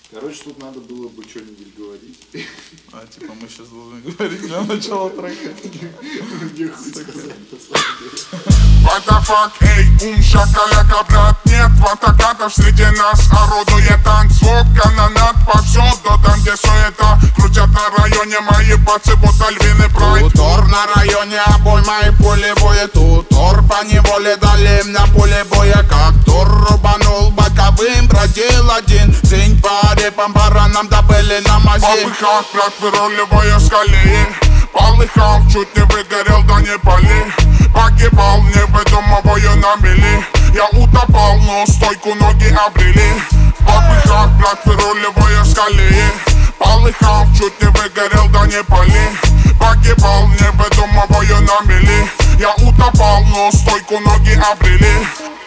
Короче, тут надо было бы что-нибудь говорить. А, типа мы сейчас должны говорить для начала трека. Мне хуй сказать, на самом деле. What the fuck, эй, шакаляка, брат, нет ватакатов среди нас. Орудует танцвок, канонат повсюду, там где суета. Крутят на районе мои пацы, будто львиный прайд. Тутор на районе, обойма и пулевое. Тутор по неволе дали на поле боя. Как тур рубанул боковым, бродил один. День по репам, баранам добыли на мази. Полыхал, брат, выруливая с колеи. Полыхал, чуть не выгорел, да не пали. Погибал, не выдумывая на мели. Я утопал, но стойку ноги обрели. В попыхах, брат, выруливая с колеи. Полыхал, чуть не выгорел, да не пали. Погибал, не выдумывая на мели. Я утопал, но стойку ноги обрели.